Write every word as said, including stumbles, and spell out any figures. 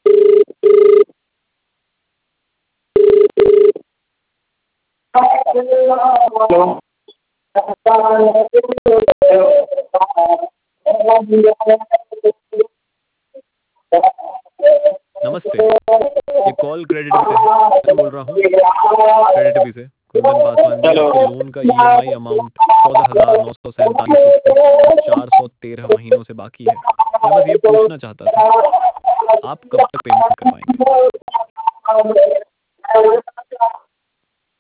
नमस्ते, ये call credit से है। मैं बोल रहा हूँ क्रेडिट से कुंदन पासवान जी। हेलो। आपके लोन का ईएमआई अमाउंट चौदह हजार नौ सौ सैंतालीस रुपये चार सौ तेरह महीनों से बाकी है। मैं बस ये पूछना चाहता था, आप कब तक पेमेंट करवाएंगे?